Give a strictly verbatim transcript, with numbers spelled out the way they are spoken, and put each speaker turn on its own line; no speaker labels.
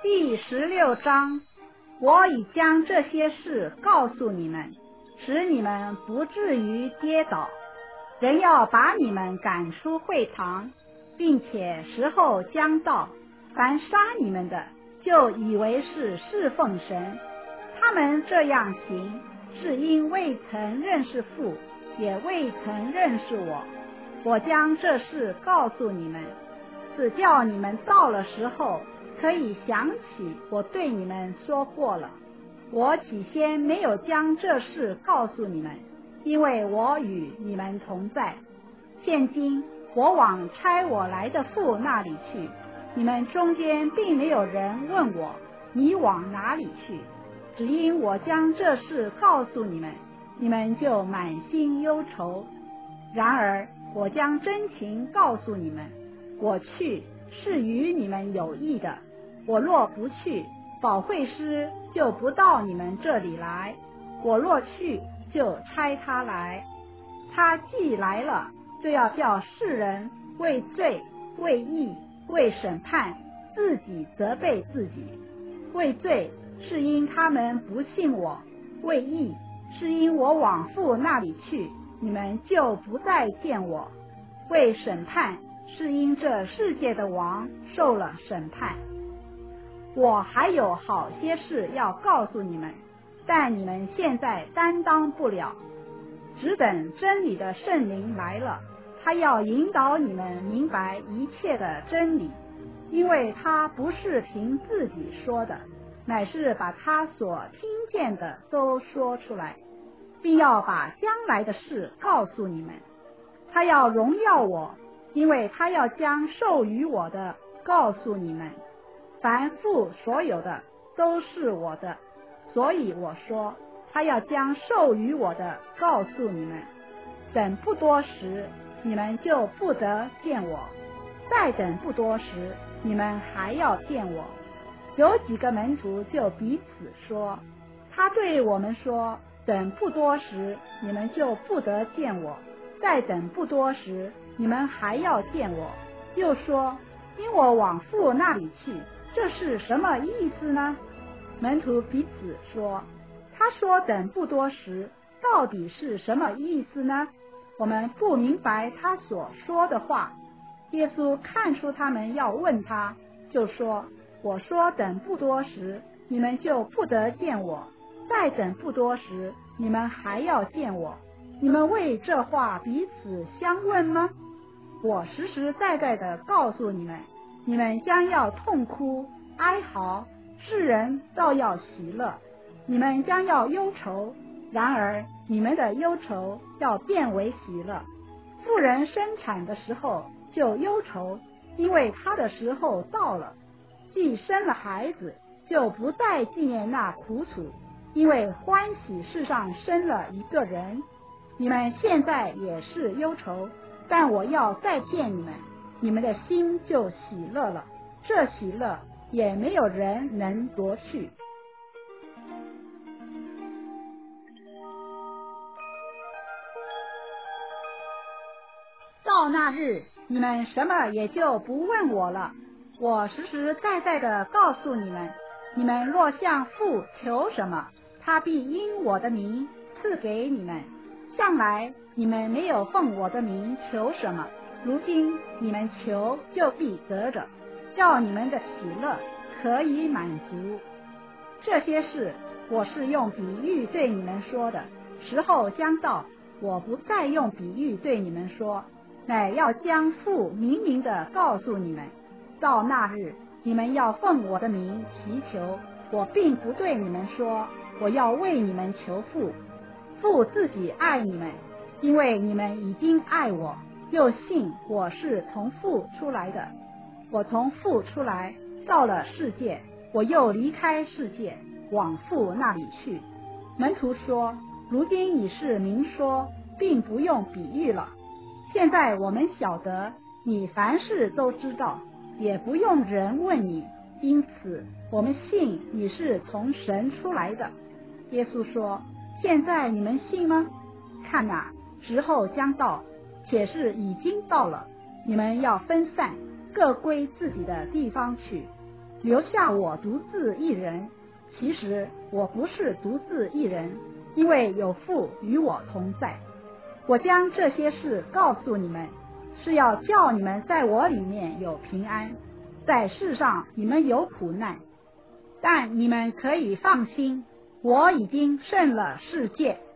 第十六章，我已将这些事告诉你们，使你们不至于跌倒。人要把你们赶出会堂，并且时候将到，凡杀你们的，就以为是侍奉神。他们这样行，是因未曾认识父，也未曾认识我。我将这事告诉你们，是叫你们到了时候可以想起我对你们说过了。我起先没有将这事告诉你们，因为我与你们同在。现今我往差我来的父那里去，你们中间并没有人问我，你往哪里去？只因我将这事告诉你们，你们就满心忧愁。然而我将真情告诉你们，我去是与你们有益的。我若不去，保惠师就不到你们这里来；我若去，就差他来。他既来了，就要叫世人为罪、为义、为审判，自己责备自己。为罪，是因他们不信我；为义，是因我往父那里去，你们就不再见我；为审判，是因这世界的王受了审判。我还有好些事要告诉你们，但你们现在担当不了，只等真理的圣灵来了，他要引导你们明白一切的真理，因为他不是凭自己说的，乃是把他所听见的都说出来，并要把将来的事告诉你们。他要荣耀我，因为他要将授予我的告诉你们。凡父所有的都是我的，所以我说他要将授予我的告诉你们。等不多时，你们就不得见我；再等不多时，你们还要见我。有几个门徒就彼此说，他对我们说，等不多时，你们就不得见我；再等不多时，你们还要见我。又说，因我往父那里去，这是什么意思呢？门徒彼此说，他说等不多时，到底是什么意思呢？我们不明白他所说的话。耶稣看出他们要问他，就说，我说等不多时，你们就不得见我；再等不多时，你们还要见我。你们为这话彼此相问吗？我实实在在的告诉你们，你们将要痛哭哀嚎，世人倒要喜乐；你们将要忧愁，然而你们的忧愁要变为喜乐。妇人生产的时候就忧愁，因为她的时候到了；既生了孩子，就不再纪念那苦楚，因为欢喜世上生了一个人。你们现在也是忧愁，但我要再见你们，你们的心就喜乐了，这喜乐也没有人能夺去。到那日，你们什么也就不问我了。我实实在在的告诉你们，你们若向父求什么，他必因我的名赐给你们。向来你们没有奉我的名求什么，如今你们求就必得着，叫你们的喜乐可以满足。这些事我是用比喻对你们说的，时候将到，我不再用比喻对你们说，乃要将父明明的告诉你们。到那日，你们要奉我的名祈求，我并不对你们说，我要为你们求父。父自己爱你们，因为你们已经爱我，又信我是从父出来的。我从父出来，到了世界，我又离开世界，往父那里去。门徒说，如今你是明说，并不用比喻了。现在我们晓得你凡事都知道，也不用人问你，因此我们信你是从神出来的。耶稣说，现在你们信吗？看哪，时候将到，且是已经到了，你们要分散，各归自己的地方去。 留下我独自一人。其实我不是独自一人，因为有父与我同在。我将这些事告诉你们，是要叫你们在我里面有平安。在世上你们有苦难，但你们可以放心，我已经胜了世界。